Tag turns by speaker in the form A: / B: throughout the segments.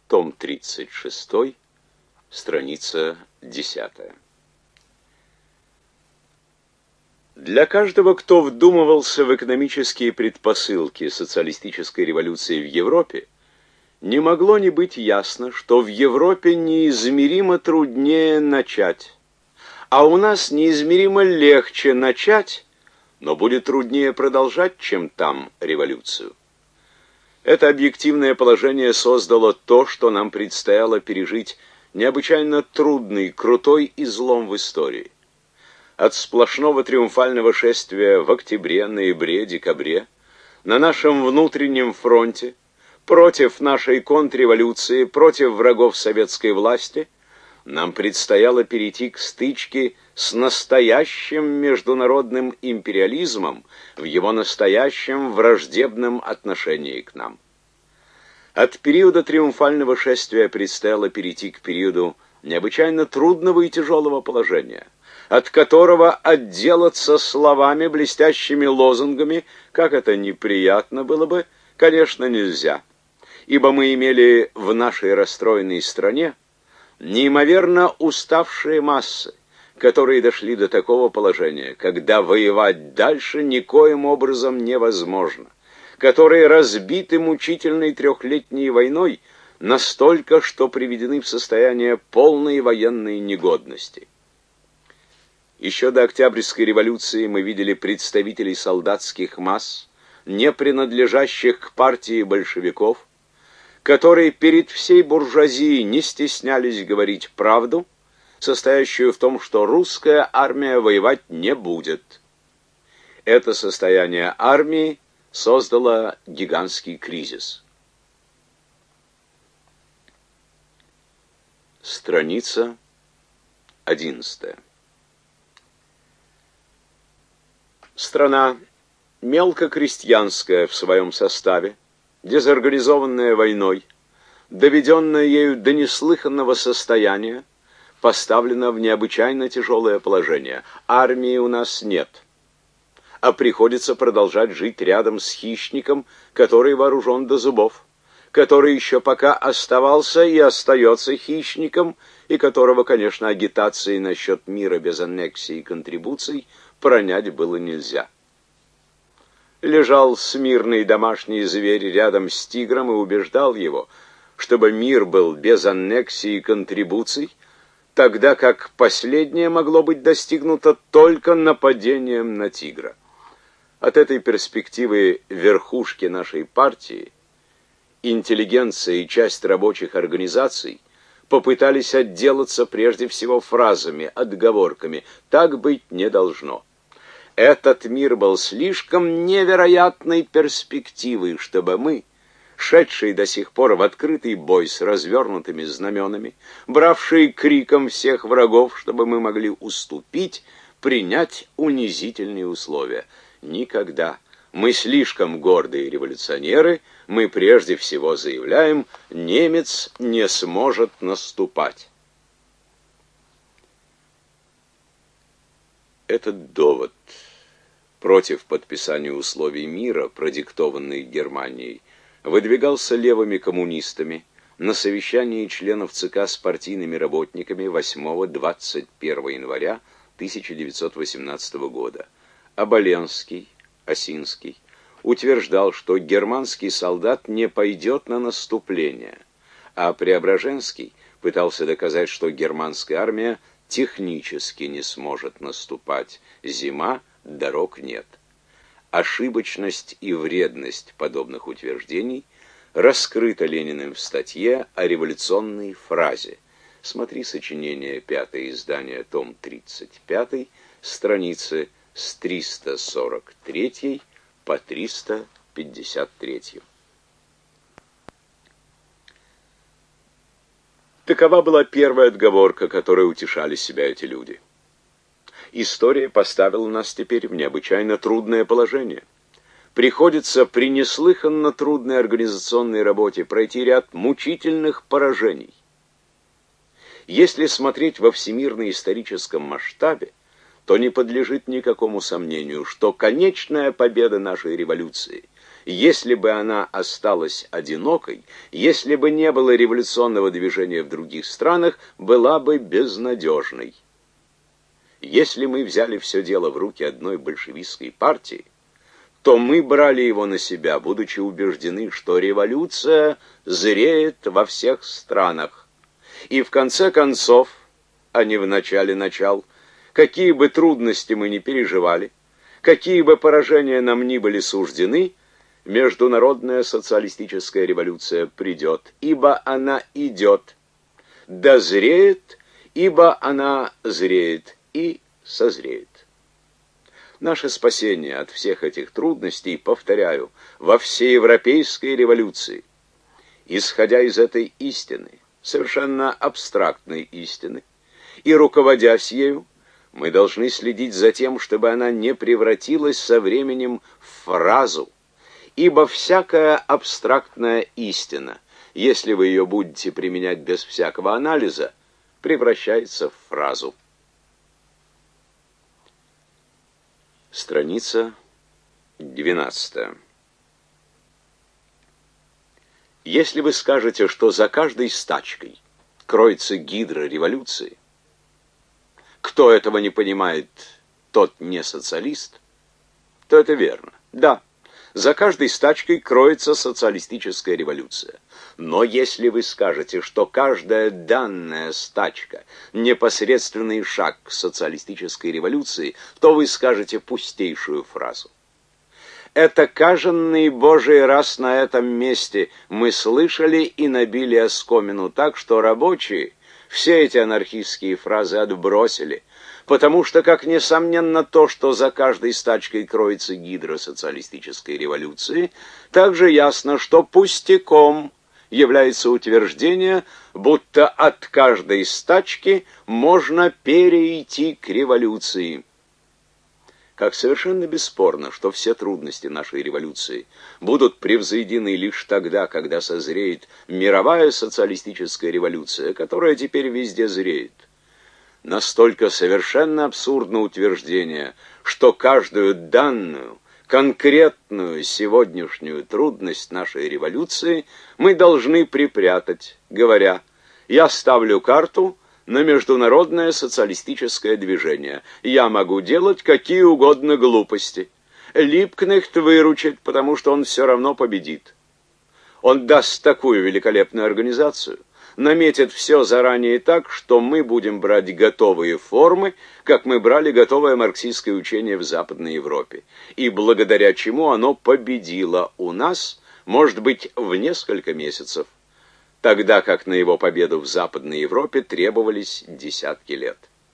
A: том 36, страница 10. Для каждого, кто вдумывался в экономические предпосылки социалистической революции в Европе, не могло не быть ясно, что в Европе неизмеримо труднее начать, а у нас неизмеримо легче начать, но будет труднее продолжать, чем там, революцию. Это объективное положение создало то, что нам предстояло пережить необычайно трудный, крутой излом в истории. От сплошного триумфального шествия в октябре, ноябре, декабре на нашем внутреннем фронте против нашей контрреволюции, против врагов советской власти нам предстояло перейти к стычке с настоящим международным империализмом в его настоящем враждебном отношении к нам. От периода триумфального шествия предстояло перейти к периоду необычайно трудного и тяжелого положения, от которого отделаться словами, блестящими лозунгами, как это неприятно было бы, конечно, нельзя, ибо мы имели в нашей расстроенной стране неимоверно уставшие массы, которые дошли до такого положения, когда воевать дальше никоим образом невозможно, которые разбиты мучительной трехлетней войной настолько, что приведены в состояние полной военной негодности. Еще до Октябрьской революции мы видели представителей солдатских масс, не принадлежащих к партии большевиков, которые перед всей буржуазией не стеснялись говорить правду, состоящую в том, что русская армия воевать не будет. Это состояние армии создало гигантский кризис. Страница 11. Страна мелкокрестьянская в своем составе, дезорганизованная войной, доведенная ею до неслыханного состояния, поставлена в необычайно тяжелое положение. Армии у нас нет, а приходится продолжать жить рядом с хищником, который вооружен до зубов, который еще пока оставался и остается хищником, и которого, конечно, агитацией насчет мира без аннексий и контрибуций пронять было нельзя. Лежал смирный домашний зверь рядом с тигром и убеждал его, чтобы мир был без аннексий и контрибуций, тогда как последнее могло быть достигнуто только нападением на тигра. От этой перспективы верхушки нашей партии, интеллигенция и часть рабочих организаций попытались отделаться прежде всего фразами, отговорками: «Так быть не должно». Этот мир был слишком невероятной перспективой, чтобы мы, шедшие до сих пор в открытый бой с развернутыми знаменами, бравшие криком всех врагов, чтобы мы могли уступить, принять унизительные условия. Никогда. Мы слишком гордые революционеры, мы прежде всего заявляем: немец не сможет наступать. Этот довод против подписания условий мира, продиктованный Германией, выдвигался левыми коммунистами на совещании членов ЦК с партийными работниками 8-21 января 1918 года. Оболенский, Осинский утверждал, что германский солдат не пойдет на наступление, а Преображенский пытался доказать, что германская армия технически не сможет наступать. Зима, дорог нет. Ошибочность и вредность подобных утверждений раскрыта Лениным в статье о революционной фразе. Смотри сочинение, 5-е издание, том 35, страницы с 343 по 353. Такова была первая отговорка, которой утешали себя эти люди. История поставила нас теперь в необычайно трудное положение. Приходится при неслыханно трудной организационной работе пройти ряд мучительных поражений. Если смотреть во всемирно-историческом масштабе, то не подлежит никакому сомнению, что конечная победа нашей революции если бы она осталась одинокой, если бы не было революционного движения в других странах, была бы безнадежной. Если мы взяли все дело в руки одной большевистской партии, то мы брали его на себя, будучи убеждены, что революция зреет во всех странах. И в конце концов, а не в начале начал, какие бы трудности мы ни переживали, какие бы поражения нам ни были суждены, международная социалистическая революция придет, ибо она идет, дозреет, ибо она зреет и созреет. Наше спасение от всех этих трудностей, повторяю, во всеевропейской революции, исходя из этой истины, совершенно абстрактной истины, и руководясь ею, мы должны следить за тем, чтобы она не превратилась со временем в фразу, ибо всякая абстрактная истина, если вы ее будете применять без всякого анализа, превращается в фразу. Страница 12. Если вы скажете, что за каждой стачкой кроется гидра революции, кто этого не понимает, тот не социалист, то это верно. Да, за каждой стачкой кроется социалистическая революция. Но если вы скажете, что каждая данная стачка – непосредственный шаг к социалистической революции, то вы скажете пустейшую фразу. Это каждый божий раз на этом месте мы слышали и набили оскомину так, что рабочие все эти анархистские фразы отбросили, потому что, как несомненно то, что за каждой стачкой кроется гидра социалистической революции, также ясно, что пустяком является утверждение, будто от каждой стачки можно перейти к революции. Как совершенно бесспорно, что все трудности нашей революции будут превзойдены лишь тогда, когда созреет мировая социалистическая революция, которая теперь везде зреет. Настолько совершенно абсурдно утверждение, что каждую данную, конкретную сегодняшнюю трудность нашей революции мы должны припрятать, говоря: «Я ставлю карту на международное социалистическое движение. Я могу делать какие угодно глупости. Липкнехт выручит, потому что он все равно победит. Он даст такую великолепную организацию, наметит все заранее так, что мы будем брать готовые формы, как мы брали готовое марксистское учение в Западной Европе, и благодаря чему оно победило у нас, может быть, в несколько месяцев, тогда как на его победу в Западной Европе требовались десятки лет».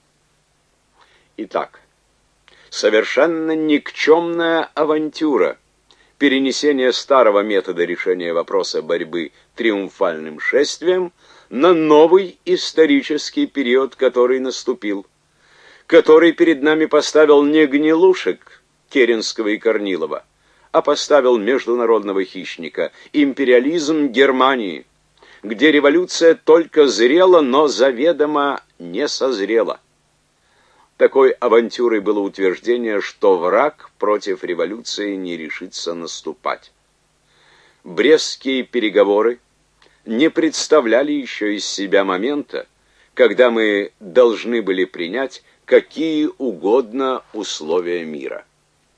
A: Итак, совершенно никчемная авантюра перенесение старого метода решения вопроса борьбы триумфальным шествием на новый исторический период, который наступил, который перед нами поставил не гнилушек Керенского и Корнилова, а поставил международного хищника, империализм Германии, где революция только зрела, но заведомо не созрела. Такой авантюрой было утверждение, что враг против революции не решится наступать. Брестские переговоры не представляли еще из себя момента, когда мы должны были принять какие угодно условия мира.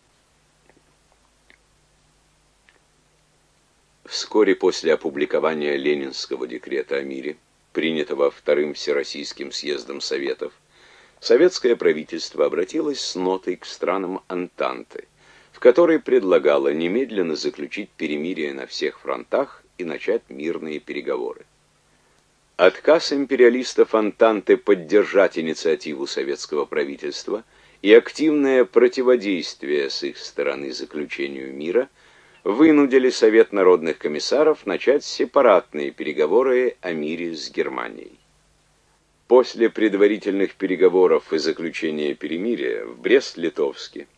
A: Вскоре после опубликования Ленинского декрета о мире, принятого Вторым Всероссийским съездом Советов, советское правительство обратилось с нотой к странам Антанты, в которой предлагало немедленно заключить перемирие на всех фронтах и начать мирные переговоры. Отказ империалистов Антанты поддержать инициативу советского правительства и активное противодействие с их стороны заключению мира вынудили Совет народных комиссаров начать сепаратные переговоры о мире с Германией. После предварительных переговоров и заключения перемирия в Брест-Литовске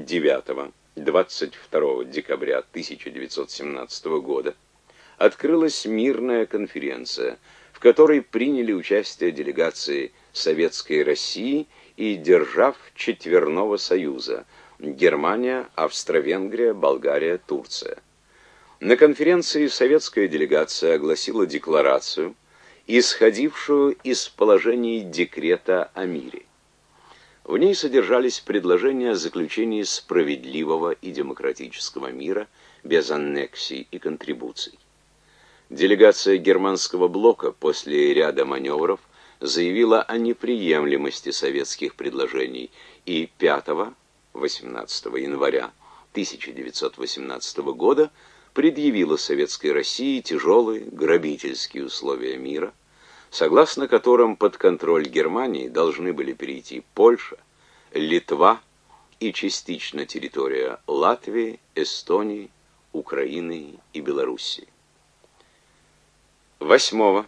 A: 9-22 декабря 1917 года открылась мирная конференция, в которой приняли участие делегации Советской России и держав Четверного Союза – Германия, Австро-Венгрия, Болгария, Турция. На конференции советская делегация огласила декларацию, исходившую из положений декрета о мире. В ней содержались предложения о заключении справедливого и демократического мира без аннексий и контрибуций. Делегация германского блока после ряда маневров заявила о неприемлемости советских предложений и 5-18 января 1918 года предъявила Советской России тяжелые грабительские условия мира, согласно которым под контроль Германии должны были перейти Польша, Литва и частично территория Латвии, Эстонии, Украины и Белоруссии. 8-21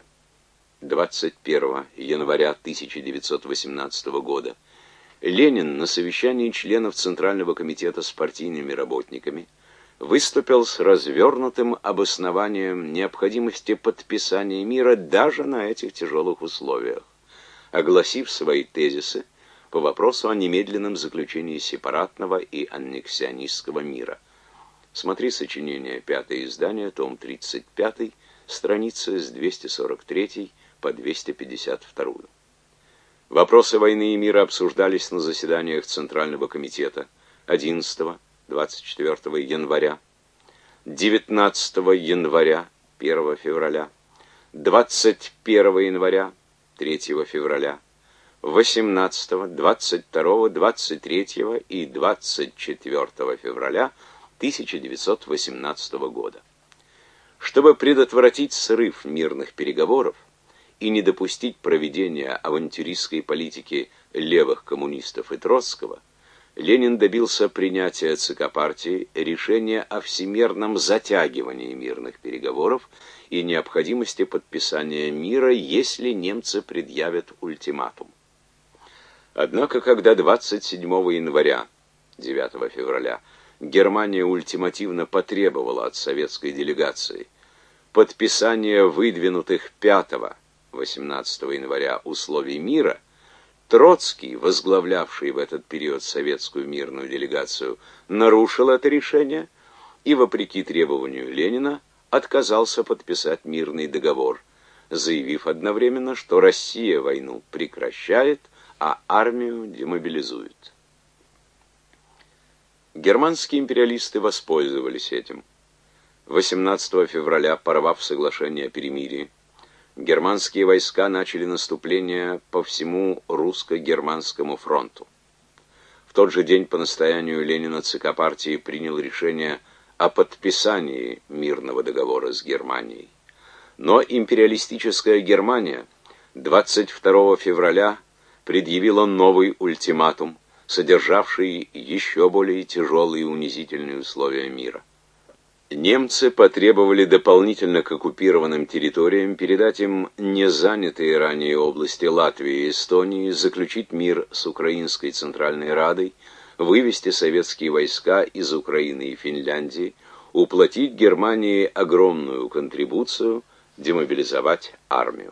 A: января 1918 года Ленин на совещании членов Центрального комитета с партийными работниками выступил с развернутым обоснованием необходимости подписания мира даже на этих тяжелых условиях, огласив свои тезисы по вопросу о немедленном заключении сепаратного и аннексионистского мира. Смотри сочинение, 5-е издание, том 35, страницы с 243 по 252. Вопросы войны и мира обсуждались на заседаниях Центрального комитета 11-24 января, 19 января, 1 февраля, 21 января, 3 февраля, 18, 22, 23 и 24 февраля 1918 года. Чтобы предотвратить срыв мирных переговоров и не допустить проведения авантюристской политики левых коммунистов и Троцкого, Ленин добился принятия ЦК партии решения о всемирном затягивании мирных переговоров и необходимости подписания мира, если немцы предъявят ультиматум. Однако, когда 27 января, 9 февраля, Германия ультимативно потребовала от советской делегации подписания выдвинутых 5-18 января условий мира, Троцкий, возглавлявший в этот период советскую мирную делегацию, нарушил это решение и, вопреки требованию Ленина, отказался подписать мирный договор, заявив одновременно, что Россия войну прекращает, а армию демобилизует. Германские империалисты воспользовались этим. 18 февраля, порвав соглашение о перемирии, германские войска начали наступление по всему русско-германскому фронту. В тот же день по настоянию Ленина ЦК партии принял решение о подписании мирного договора с Германией. Но империалистическая Германия 22 февраля предъявила новый ультиматум, содержавший еще более тяжелые и унизительные условия мира. Немцы потребовали дополнительно к оккупированным территориям передать им незанятые ранее области Латвии и Эстонии, заключить мир с Украинской Центральной Радой, вывести советские войска из Украины и Финляндии, уплатить Германии огромную контрибуцию, демобилизовать армию.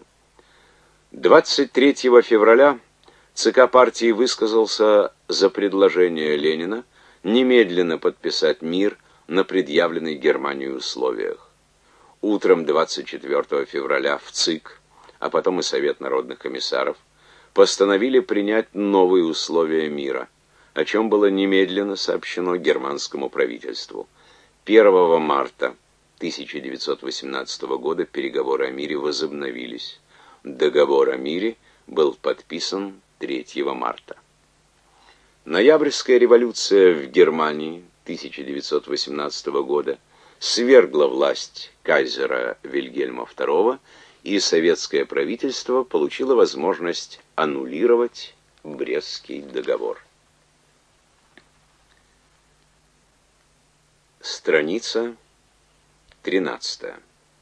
A: 23 февраля ЦК партии высказался за предложение Ленина немедленно подписать мир на предъявленных Германией условиях. Утром 24 февраля в ЦИК, а потом и Совет народных комиссаров, постановили принять новые условия мира, о чем было немедленно сообщено германскому правительству. 1 марта 1918 года переговоры о мире возобновились. Договор о мире был подписан 3 марта. Ноябрьская революция в Германии 1918 года свергла власть кайзера Вильгельма II, и советское правительство получило возможность аннулировать Брестский договор. Страница 13.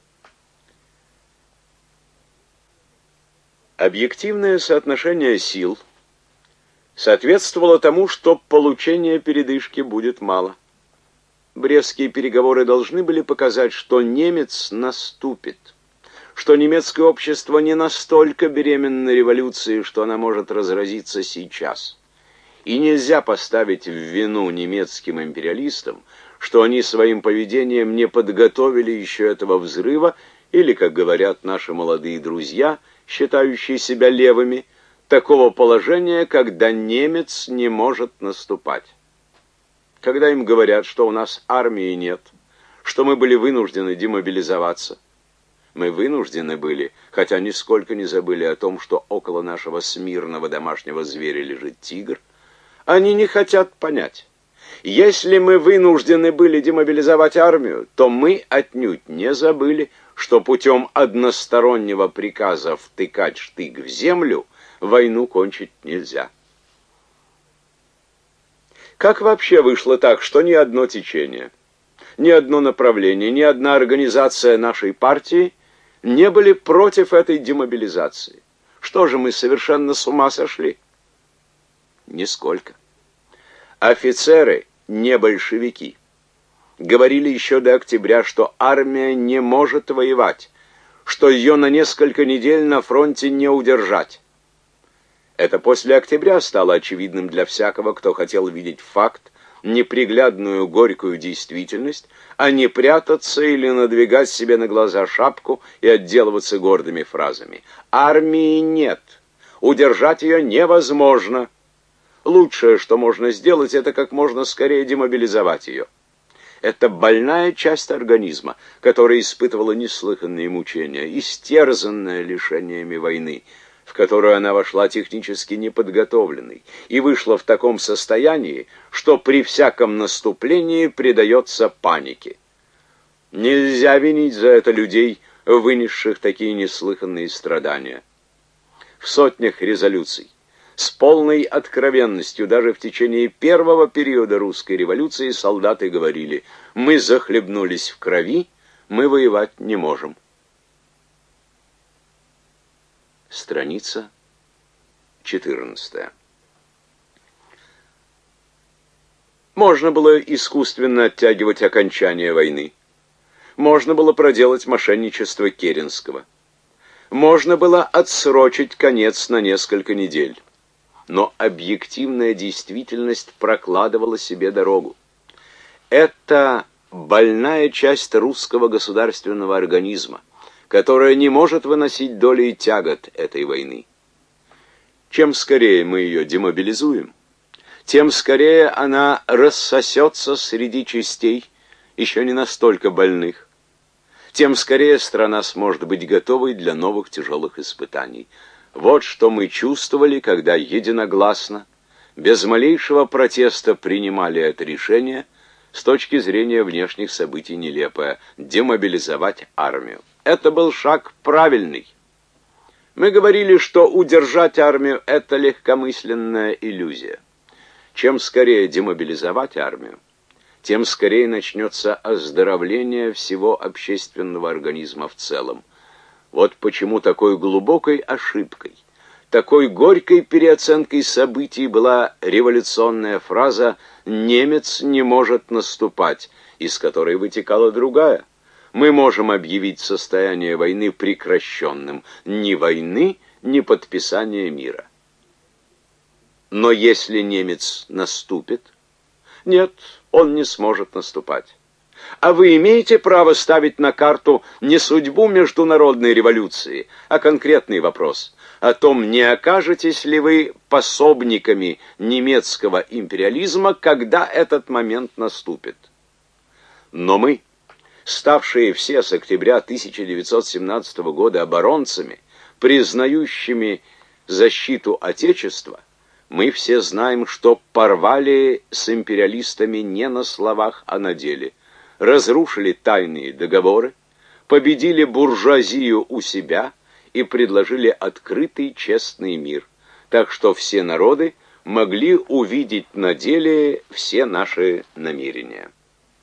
A: Объективное соотношение сил соответствовало тому, что получения передышки будет мало. Брестские переговоры должны были показать, что немец наступит, что немецкое общество не настолько беременно революцией, что она может разразиться сейчас. И нельзя поставить в вину немецким империалистам, что они своим поведением не подготовили еще этого взрыва, или, как говорят наши молодые друзья, считающие себя левыми, такого положения, когда немец не может наступать. Когда им говорят, что у нас армии нет, что мы были вынуждены демобилизоваться, мы вынуждены были, хотя нисколько не забыли о том, что около нашего смирного домашнего зверя лежит тигр, они не хотят понять. Если мы вынуждены были демобилизовать армию, то мы отнюдь не забыли, что путем одностороннего приказа втыкать штык в землю войну кончить нельзя. Как вообще вышло так, что ни одно течение, ни одно направление, ни одна организация нашей партии не были против этой демобилизации? Что же, мы совершенно с ума сошли? Нисколько. Офицеры, не большевики, говорили еще до октября, что армия не может воевать, что ее на несколько недель на фронте не удержать. Это после октября стало очевидным для всякого, кто хотел видеть факт, неприглядную горькую действительность, а не прятаться или надвигать себе на глаза шапку и отделываться гордыми фразами. Армии нет, удержать ее невозможно. Лучшее, что можно сделать, это как можно скорее демобилизовать ее. Это больная часть организма, которая испытывала неслыханные мучения, истерзанная лишениями войны, в которую она вошла технически неподготовленной и вышла в таком состоянии, что при всяком наступлении предается панике. Нельзя винить за это людей, вынесших такие неслыханные страдания. В сотнях резолюций, с полной откровенностью, даже в течение первого периода русской революции солдаты говорили: мы захлебнулись в крови, мы воевать не можем. Страница 14. Можно было искусственно оттягивать окончание войны. Можно было проделать мошенничество Керенского. Можно было отсрочить конец на несколько недель. Но объективная действительность прокладывала себе дорогу. Это больная часть русского государственного организма, которая не может выносить доли и тягот этой войны. Чем скорее мы ее демобилизуем, тем скорее она рассосется среди частей, еще не настолько больных, тем скорее страна сможет быть готовой для новых тяжелых испытаний. Вот что мы чувствовали, когда единогласно, без малейшего протеста принимали это решение, с точки зрения внешних событий нелепое, демобилизовать армию. Это был шаг правильный. Мы говорили, что удержать армию – это легкомысленная иллюзия. Чем скорее демобилизовать армию, тем скорее начнется оздоровление всего общественного организма в целом. Вот почему такой глубокой ошибкой, такой горькой переоценкой событий была революционная фраза «немец не может наступать», из которой вытекала другая: мы можем объявить состояние войны прекращенным, ни войны, ни подписания мира. Но если немец наступит, нет, он не сможет наступать. А вы имеете право ставить на карту не судьбу международной революции, а конкретный вопрос о том, не окажетесь ли вы пособниками немецкого империализма, когда этот момент наступит. Но мы, ставшие все с октября 1917 года оборонцами, признающими защиту Отечества, мы все знаем, что порвали с империалистами не на словах, а на деле. Разрушили тайные договоры, победили буржуазию у себя и предложили открытый честный мир, так что все народы могли увидеть на деле все наши намерения.